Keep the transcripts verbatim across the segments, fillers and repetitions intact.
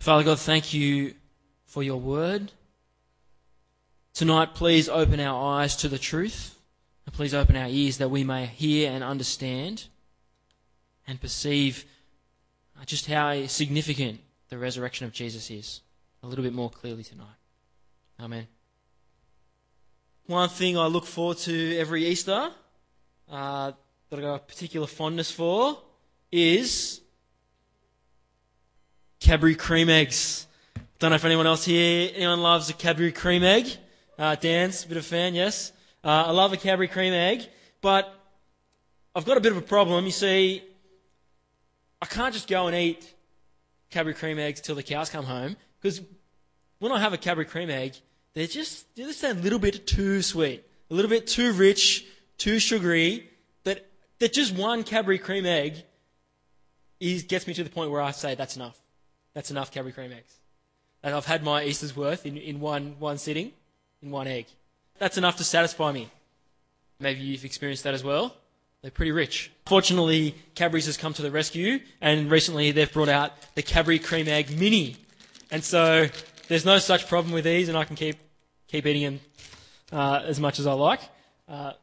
Father God, thank you for your word. Tonight, please open our eyes to the truth, and please open our ears that we may hear and understand and perceive just how significant the resurrection of Jesus is a little bit more clearly tonight. Amen. One thing I look forward to every Easter, uh, that I've got a particular fondness for, is Cadbury cream eggs. Don't know if anyone else here, anyone loves a Cadbury cream egg? Uh, Dan's a bit of a fan, yes. Uh, I love a Cadbury cream egg, but I've got a bit of a problem. You see, I can't just go and eat Cadbury cream eggs till the cows come home, because when I have a Cadbury cream egg, they're just, they're just a little bit too sweet, a little bit too rich, too sugary, that, that just one Cadbury cream egg is, gets me to the point where I say, that's enough. That's enough Cadbury cream eggs. And I've had my Easter's worth in, in one, one sitting, in one egg. That's enough to satisfy me. Maybe you've experienced that as well. They're pretty rich. Fortunately, Cadbury's has come to the rescue, and recently they've brought out the Cadbury Cream Egg Mini. And so there's no such problem with these, and I can keep keep eating them uh, as much as I like. Uh,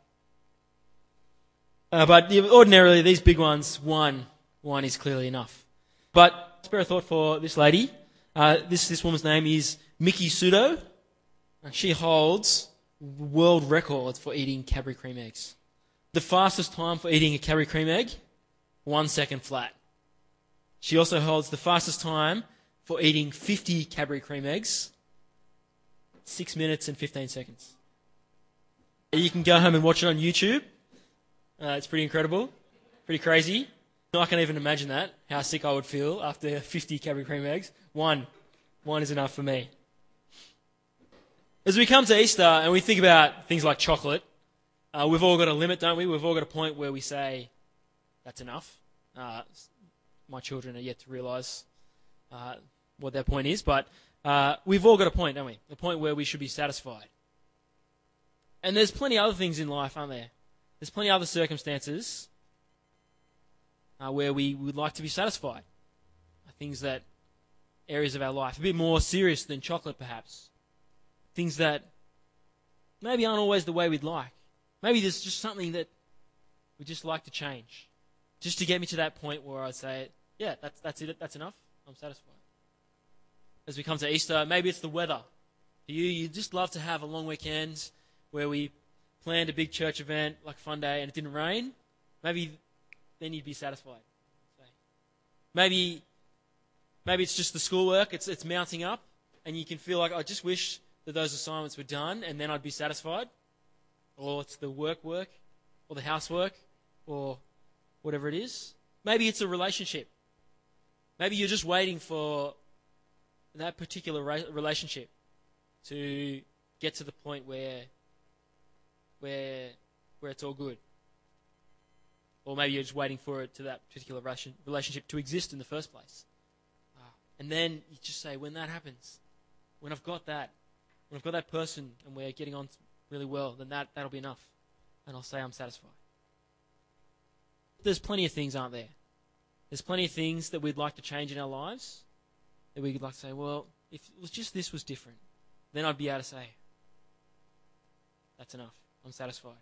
uh, but ordinarily, these big ones, one, one is clearly enough. But spare a thought for this lady. Uh, this this woman's name is Miki Sudo, and she holds world records for eating Cadbury cream eggs. The fastest time for eating a Cadbury cream egg, one second flat. She also holds the fastest time for eating fifty Cadbury cream eggs, six minutes and fifteen seconds. You can go home and watch it on YouTube. Uh, it's pretty incredible, pretty crazy. I can't even imagine that, how sick I would feel after fifty Cadbury cream eggs. One. One is enough for me. As we come to Easter and we think about things like chocolate, uh, we've all got a limit, don't we? We've all got a point where we say, that's enough. Uh, my children are yet to realise uh, what their point is, but uh, we've all got a point, don't we? A point where we should be satisfied. And there's plenty of other things in life, aren't there? There's plenty of other circumstances Uh, where we would like to be satisfied. Things that, areas of our life, a bit more serious than chocolate perhaps. Things that maybe aren't always the way we'd like. Maybe there's just something that we just like to change. Just to get me to that point where I'd say, yeah, that's, that's it, that's enough, I'm satisfied. As we come to Easter, maybe it's the weather. For you, you just love to have a long weekend where we planned a big church event like Fun Day and it didn't rain. Maybe then you'd be satisfied. Maybe maybe it's just the schoolwork, it's it's mounting up, and you can feel like, I just wish that those assignments were done, and then I'd be satisfied. Or it's the work work, or the housework, or whatever it is. Maybe it's a relationship. Maybe you're just waiting for that particular ra- relationship to get to the point where where where it's all good. Or maybe you're just waiting for it to that particular relationship to exist in the first place. Uh, and then you just say, when that happens, when I've got that, when I've got that person and we're getting on really well, then that, that'll be enough. And I'll say I'm satisfied. There's plenty of things, aren't there? There's plenty of things that we'd like to change in our lives. That we'd like to say, well, if it was just this was different, then I'd be able to say, that's enough. I'm satisfied.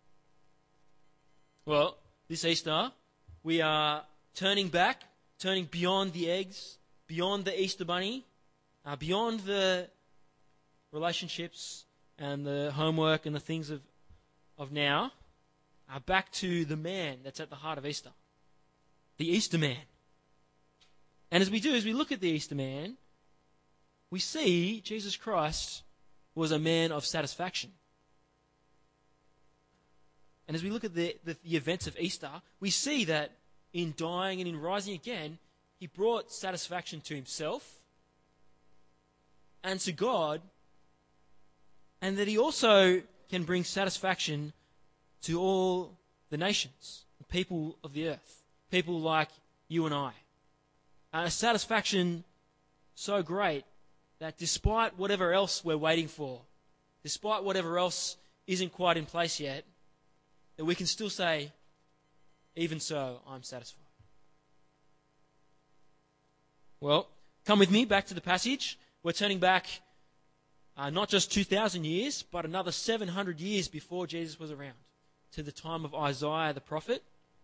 Well, this Easter, we are turning back, turning beyond the eggs, beyond the Easter bunny, uh, beyond the relationships and the homework and the things of, of now, uh, back to the man that's at the heart of Easter, the Easter man. And as we do, as we look at the Easter man, we see Jesus Christ was a man of satisfaction. And as we look at the, the, the events of Easter, we see that in dying and in rising again, he brought satisfaction to himself and to God, and that he also can bring satisfaction to all the nations, the people of the earth, people like you and I. Uh, a satisfaction so great that despite whatever else we're waiting for, despite whatever else isn't quite in place yet, that we can still say, even so, I'm satisfied. Well, Come with me back to the passage. We're turning back uh, not just two thousand years, but another seven hundred years before Jesus was around, to the time of Isaiah the prophet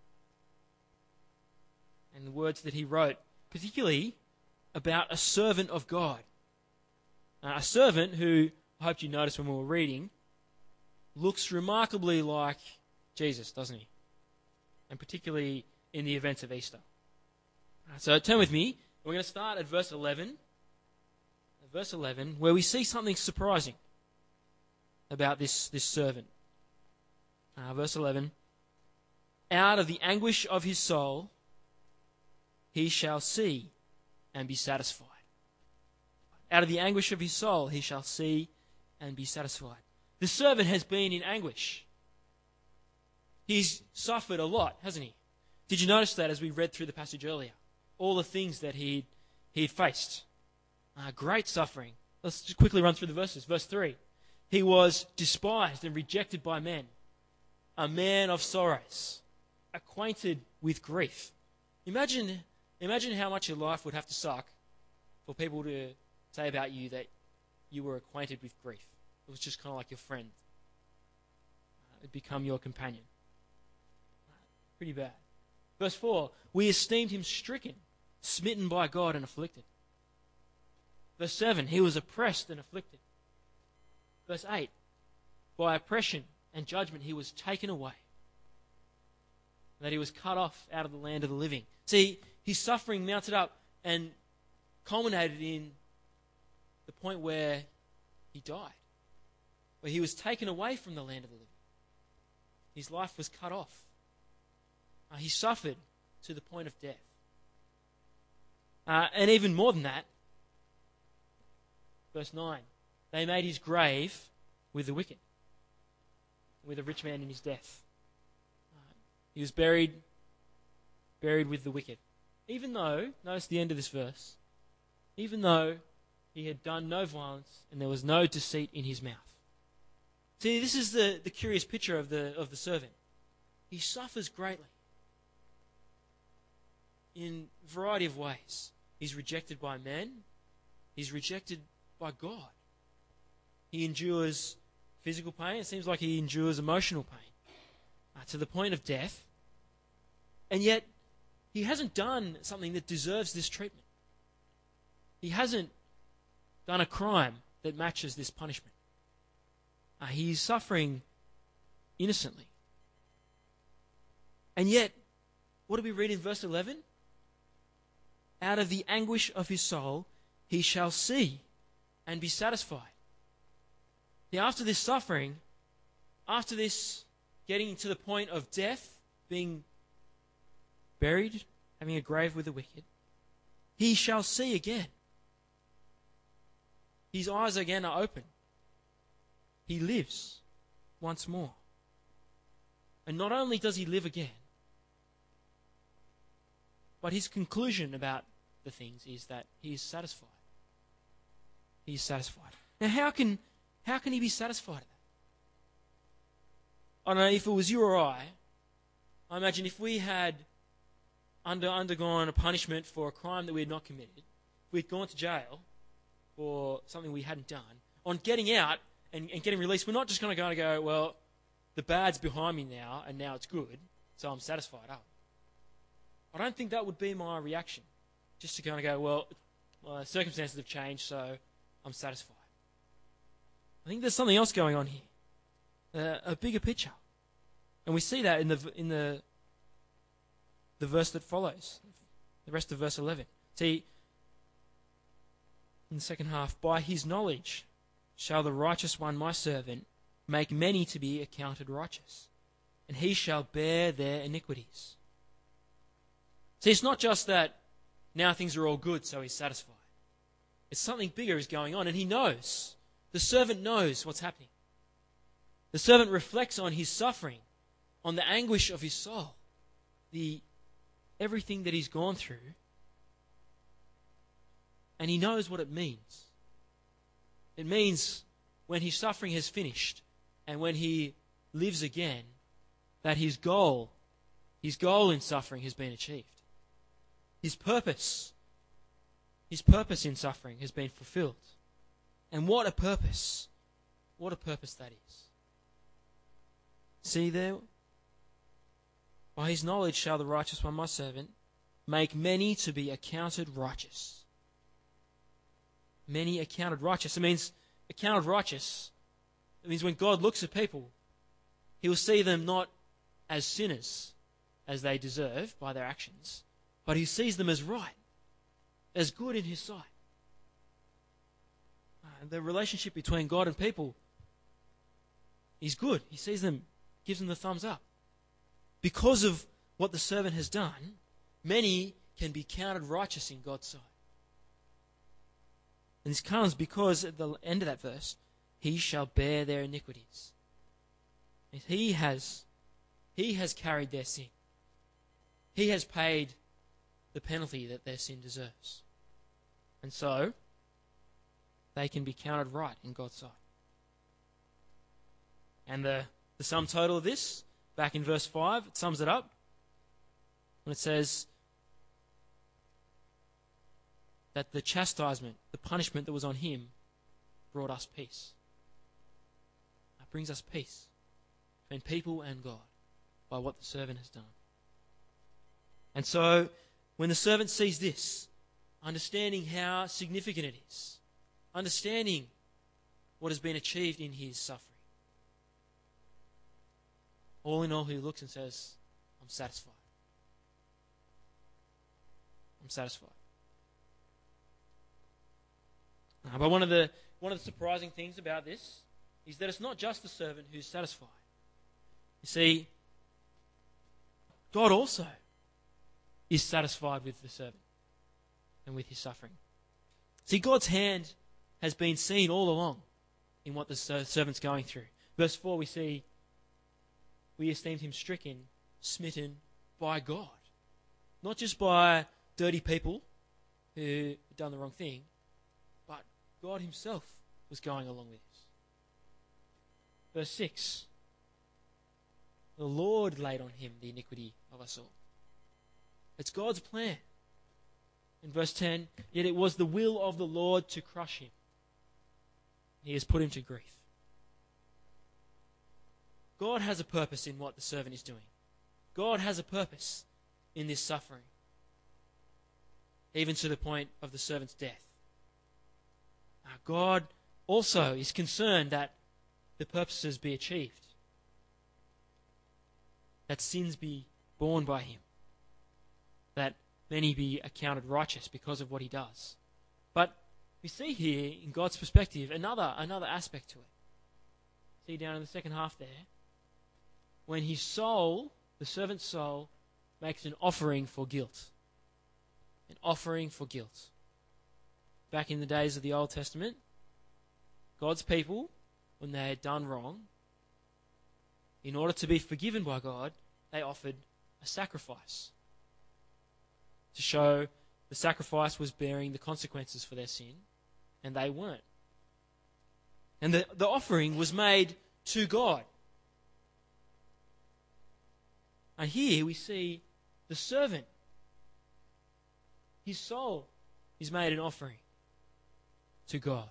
and the words that he wrote, particularly about a servant of God. Uh, a servant who, I hope you noticed when we were reading, looks remarkably like Jesus, doesn't he? And particularly in the events of Easter. Uh, so turn with me. We're going to start at verse eleven. At verse eleven, where we see something surprising about this, this servant. Uh, verse eleven. Out of the anguish of his soul, he shall see and be satisfied. Out of the anguish of his soul, he shall see and be satisfied. The servant has been in anguish. He's suffered a lot, hasn't he? Did you notice that as we read through the passage earlier? All the things that he he faced. Uh, great suffering. Let's just quickly run through the verses. Verse three. He was despised and rejected by men, a man of sorrows, acquainted with grief. Imagine, imagine how much your life would have to suck for people to say about you that you were acquainted with grief. It was just kind of like your friend. Uh, it'd become your companion. Pretty bad. Verse four, we esteemed him stricken, smitten by God and afflicted. Verse seven, he was oppressed and afflicted. Verse eight, by oppression and judgment he was taken away, that he was cut off out of the land of the living. See, his suffering mounted up and culminated in the point where he died, where he was taken away from the land of the living. His life was cut off. Uh, he suffered to the point of death. Uh, and even more than that, verse nine, they made his grave with the wicked, with a rich man in his death. Uh, he was buried, buried with the wicked. Even though, notice the end of this verse, even though he had done no violence and there was no deceit in his mouth. See, this is the, the curious picture of the of the servant. He suffers greatly in a variety of ways. He's rejected by men. He's rejected by God. He endures physical pain. It seems like he endures emotional pain uh, to the point of death. And yet, he hasn't done something that deserves this treatment. He hasn't done a crime that matches this punishment. Uh, he's suffering innocently. And yet, what do we read in verse eleven? Out of the anguish of his soul, he shall see and be satisfied. Now, after this suffering, after this getting to the point of death, being buried, having a grave with the wicked, he shall see again. His eyes again are open. He lives once more. And not only does he live again, but his conclusion about the things is that he is satisfied. He is satisfied. Now, how can how can he be satisfied? I don't know, if it was you or I, I imagine if we had under undergone a punishment for a crime that we had not committed, if we'd gone to jail for something we hadn't done, on getting out and, and getting released, we're not just going to go and go, well, the bad's behind me now, and now it's good, so I'm satisfied. Oh. I don't think that would be my reaction, just to kind of go, well, uh, circumstances have changed, so I'm satisfied. I think there's something else going on here, uh, a bigger picture, and we see that in the in the the verse that follows, the rest of verse eleven. See, in the second half, by his knowledge shall the righteous one, my servant, make many to be accounted righteous, and he shall bear their iniquities. See, it's not just that now things are all good, so he's satisfied. It's something bigger is going on, and he knows. The servant knows what's happening. The servant reflects on his suffering, on the anguish of his soul, the everything that he's gone through, and he knows what it means. It means when his suffering has finished and when he lives again, that his goal, his goal in suffering has been achieved. His purpose his purpose in suffering has been fulfilled. And what a purpose. What a purpose that is. See there? By his knowledge shall the righteous one, my servant, make many to be accounted righteous. Many accounted righteous. It means accounted righteous. It means when God looks at people, he will see them not as sinners, as they deserve by their actions, but he sees them as right, as good in his sight. Uh, the relationship between God and people is good. He sees them, gives them the thumbs up. Because of what the servant has done, many can be counted righteous in God's sight. And this comes because at the end of that verse, he shall bear their iniquities. He has, he has carried their sin. He has paid the penalty that their sin deserves. And so, they can be counted right in God's sight. And the, the sum total of this, back in verse five, it sums it up. When it says that the chastisement, the punishment that was on him, brought us peace. It brings us peace between people and God by what the servant has done. And so, when the servant sees this, understanding how significant it is, understanding what has been achieved in his suffering, all in all, he looks and says, I'm satisfied. I'm satisfied. Uh, but one of the one of the surprising things about this is that it's not just the servant who's satisfied. You see, God also is satisfied with the servant and with his suffering. See, God's hand has been seen all along in what the servant's going through. Verse four, we see, we esteemed him stricken, smitten by God. Not just by dirty people who had done the wrong thing, but God himself was going along with this. Verse six, the Lord laid on him the iniquity of us all. It's God's plan. In verse ten, yet it was the will of the Lord to crush him. He has put him to grief. God has a purpose in what the servant is doing. God has a purpose in this suffering, even to the point of the servant's death. Now, God also is concerned that the purposes be achieved, that sins be borne by him, that many be accounted righteous because of what he does. But we see here, in God's perspective, another another aspect to it. See down in the second half there, when his soul, the servant's soul, makes an offering for guilt. An offering for guilt. Back in the days of the Old Testament, God's people, when they had done wrong, in order to be forgiven by God, they offered a sacrifice to show the sacrifice was bearing the consequences for their sin, and they weren't. And the, the offering was made to God. And here we see the servant, his soul is made an offering to God.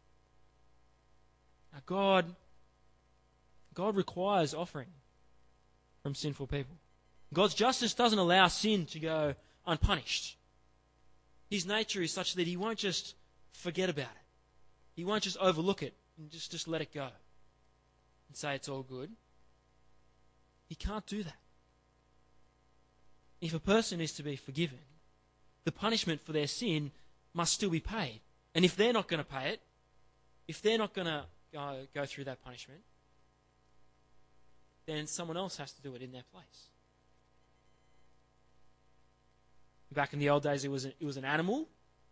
Now God, God requires offering from sinful people. God's justice doesn't allow sin to go unpunished. His nature is such that he won't just forget about it. He won't just overlook it and just, just let it go and say it's all good. He can't do that. If a person is to be forgiven, the punishment for their sin must still be paid. And if they're not going to pay it, if they're not going to go, go through that punishment, then someone else has to do it in their place. Back in the old days, it was, a, it was an animal.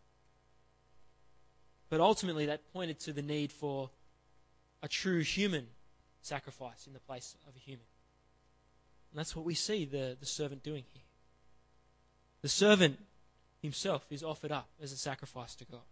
But ultimately, that pointed to the need for a true human sacrifice in the place of a human. And that's what we see the, the servant doing here. The servant himself is offered up as a sacrifice to God.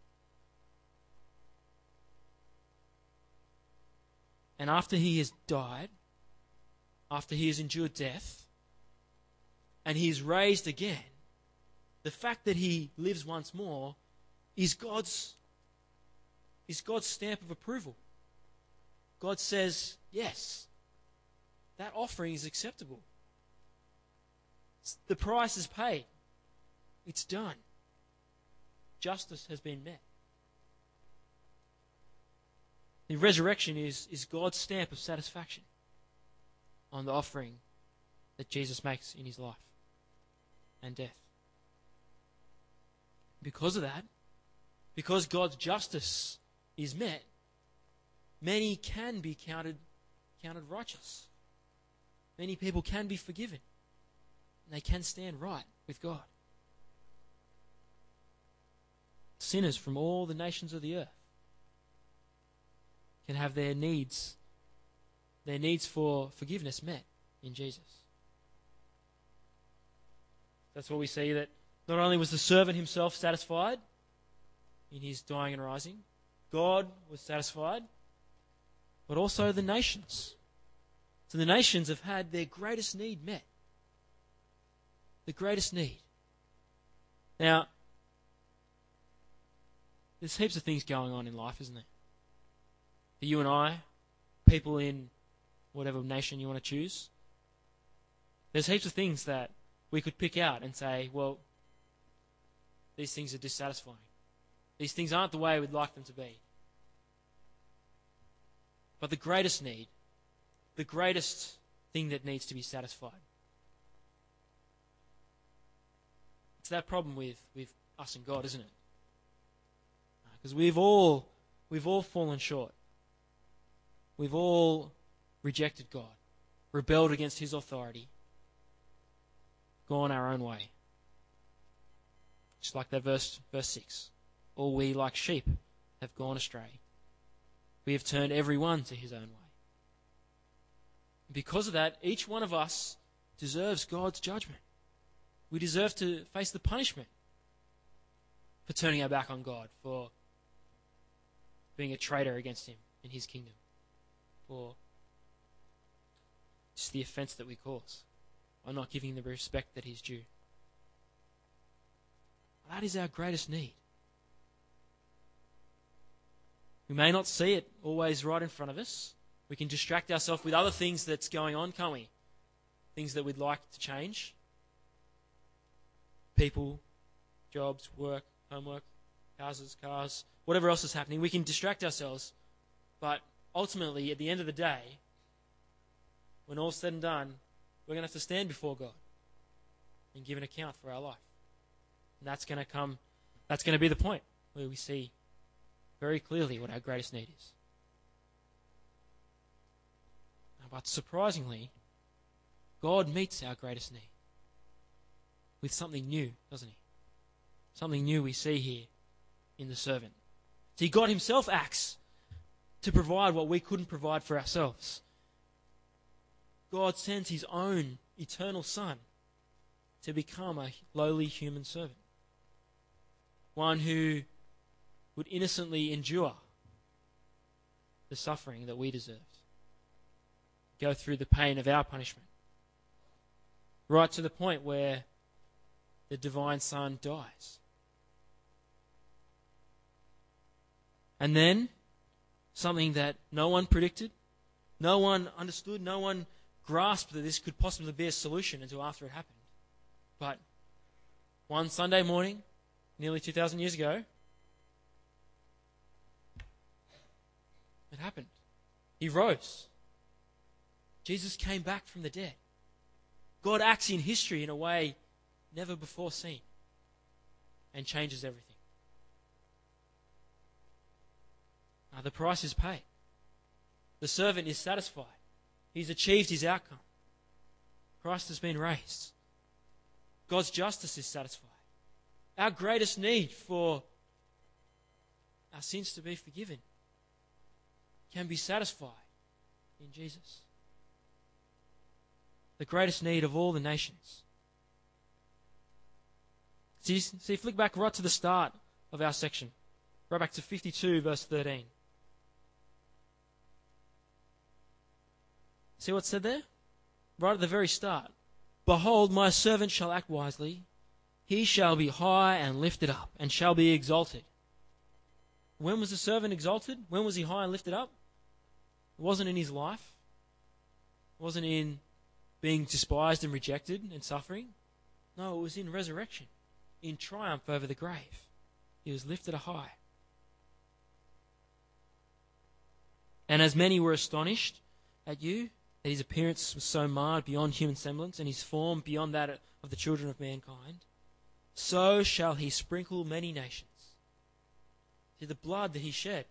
And after he has died, after he has endured death, and he is raised again, the fact that he lives once more is God's, is God's stamp of approval. God says, yes, that offering is acceptable. The price is paid. It's done. Justice has been met. The resurrection is, is God's stamp of satisfaction on the offering that Jesus makes in his life and death. Because of that, because God's justice is met, many can be counted, counted righteous. Many people can be forgiven. And they can stand right with God. Sinners from all the nations of the earth can have their needs, their needs for forgiveness met in Jesus. That's what we see, that not only was the servant himself satisfied in his dying and rising, God was satisfied, but also the nations. So the nations have had their greatest need met. The greatest need. Now, there's heaps of things going on in life, isn't there? For you and I, people in whatever nation you want to choose, there's heaps of things that we could pick out and say, well, these things are dissatisfying. These things aren't the way we'd like them to be. But the greatest need, the greatest thing that needs to be satisfied, it's that problem with, with us and God, isn't it? Because we've all we've all fallen short. We've all rejected God, rebelled against his authority, gone our own way. Just like that verse, verse six. All we like sheep have gone astray. We have turned every one to his own way. Because of that, each one of us deserves God's judgment. We deserve to face the punishment for turning our back on God, for being a traitor against him in his kingdom, for just the offense that we cause, by not giving him the respect that he's due. That is our greatest need. We may not see it always right in front of us. We can distract ourselves with other things that's going on, can't we? Things that we'd like to change. People, jobs, work, homework, houses, cars, whatever else is happening. We can distract ourselves. But ultimately, at the end of the day, when all's said and done, we're going to have to stand before God and give an account for our life. And that's going to come, that's going to be the point where we see very clearly what our greatest need is. But surprisingly, God meets our greatest need with something new, doesn't he? Something new we see here in the servant. See, God himself acts to provide what we couldn't provide for ourselves. God sends his own eternal Son to become a lowly human servant. One who would innocently endure the suffering that we deserved. Go through the pain of our punishment. Right to the point where the divine Son dies. And then, something that no one predicted, no one understood, no one grasped that this could possibly be a solution until after it happened. But one Sunday morning, nearly two thousand years ago, it happened. He rose. Jesus came back from the dead. God acts in history in a way never before seen and changes everything. Now, the price is paid. The servant is satisfied. He's achieved his outcome. Christ has been raised. God's justice is satisfied. Our greatest need for our sins to be forgiven can be satisfied in Jesus. The greatest need of all the nations. See, see, flick back right to the start of our section. Right back to fifty-two, verse thirteen. See what's said there? Right at the very start. Behold, my servant shall act wisely. He shall be high and lifted up, and shall be exalted. When was the servant exalted? When was he high and lifted up? It wasn't in his life. It wasn't in being despised and rejected and suffering. No, it was in resurrection, in triumph over the grave. He was lifted high. And as many were astonished at you, that his appearance was so marred beyond human semblance, and his form beyond that of the children of mankind, so shall he sprinkle many nations. See, the blood that he shed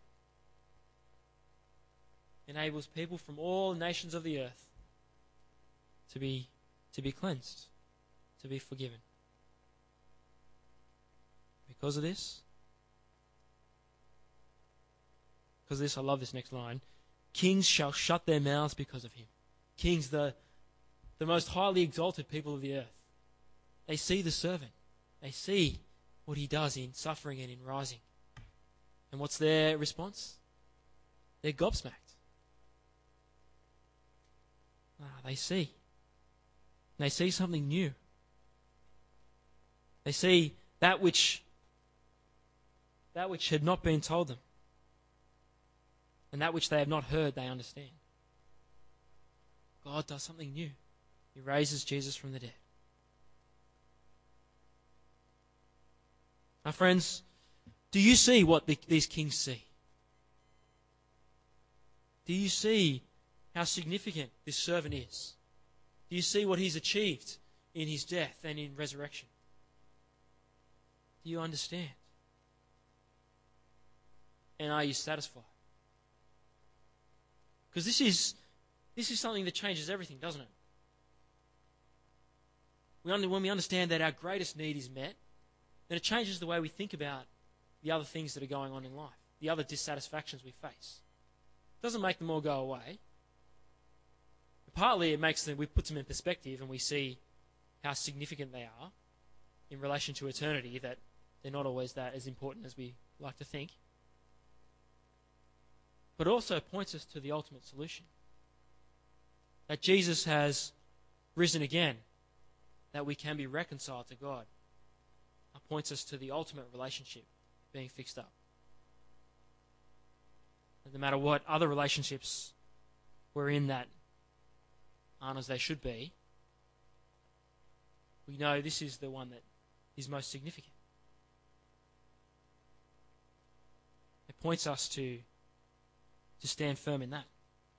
enables people from all nations of the earth to be, to be cleansed, to be forgiven. Because of this, because of this, I love this next line. Kings shall shut their mouths because of him. Kings, the, the most highly exalted people of the earth. They see the servant. They see what he does in suffering and in rising. And what's their response? They're gobsmacked. Ah, they see. They see something new. They see that which, that which had not been told them. And that which they have not heard, they understand. God does something new. He raises Jesus from the dead. Now, friends, do you see what the, these kings see? Do you see how significant this servant is? Do you see what he's achieved in his death and in resurrection? Do you understand? And are you satisfied? Because this is this is something that changes everything, doesn't it? We under, when we understand that our greatest need is met, then it changes the way we think about the other things that are going on in life, the other dissatisfactions we face. It doesn't make them all go away. Partly it makes them, we put them in perspective and we see how significant they are in relation to eternity, that they're not always that as important as we like to think. But also points us to the ultimate solution. That Jesus has risen again, that we can be reconciled to God. It points us to the ultimate relationship being fixed up. And no matter what other relationships we're in that aren't as they should be, we know this is the one that is most significant. It points us to to stand firm in that.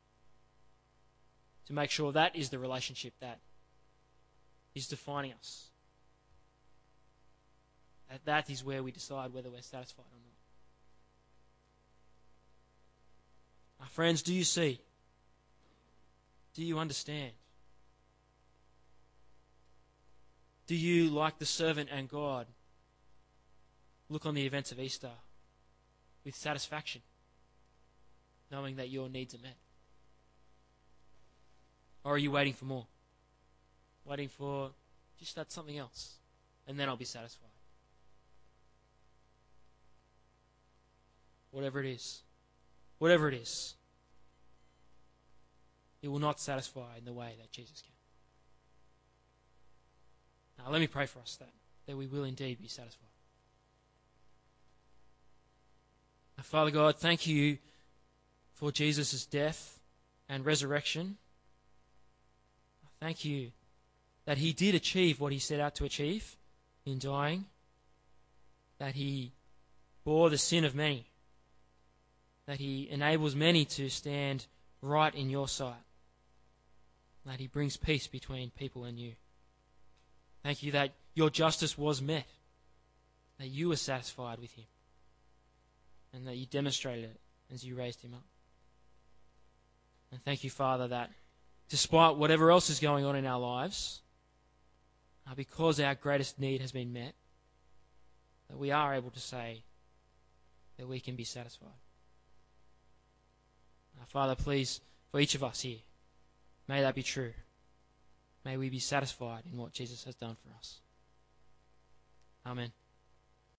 To make sure that is the relationship that is defining us. That that is where we decide whether we're satisfied or not. Our friends, do you see? Do you understand? Do you, like the servant and God, look on the events of Easter with satisfaction, knowing that your needs are met? Or are you waiting for more? Waiting for just that something else, and then I'll be satisfied. Whatever it is. Whatever it is. It will not satisfy in the way that Jesus can. Now let me pray for us that, that we will indeed be satisfied. Now, Father God, thank you for Jesus' death and resurrection. Thank you that he did achieve what he set out to achieve in dying, that he bore the sin of many, that he enables many to stand right in your sight, that he brings peace between people and you. Thank you that your justice was met, that you were satisfied with him, and that you demonstrated it as you raised him up. And thank you, Father, that despite whatever else is going on in our lives, uh, because our greatest need has been met, that we are able to say that we can be satisfied. Uh, Father, please, for each of us here, may that be true. May we be satisfied in what Jesus has done for us. Amen.